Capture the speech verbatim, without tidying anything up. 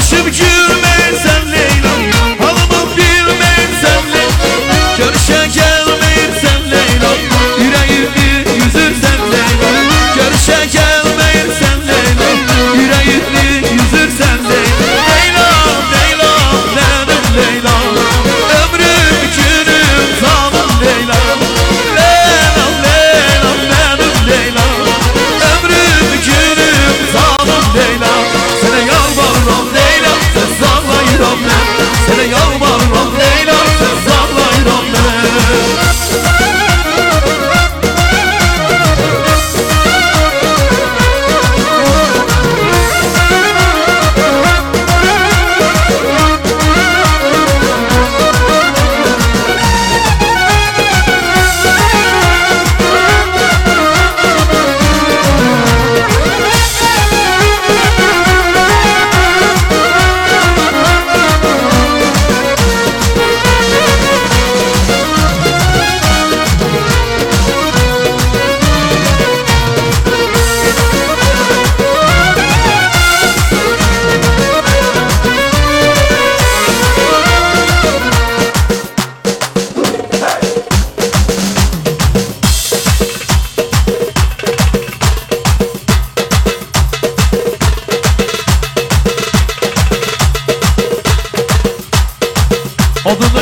Barışıp gülmeysen Leyla, halımı bilmeysen Leyla, görüşe gelmeysen Leyla, yüreğimi yüzürsen Leyla, görüşe gelmeysen Leyla, yüreğimi yüzürsen Leyla. Leyla, Leyla, benim Leyla, ömrüm günüm tamam Leyla. Leyla, Leyla, benim Leyla, ömrüm günüm tamam Leyla. Sana yalvarırım Leyla, sen sallayırım ben. Sana yalvarırım Leyla, sen sallayırım ben. Adını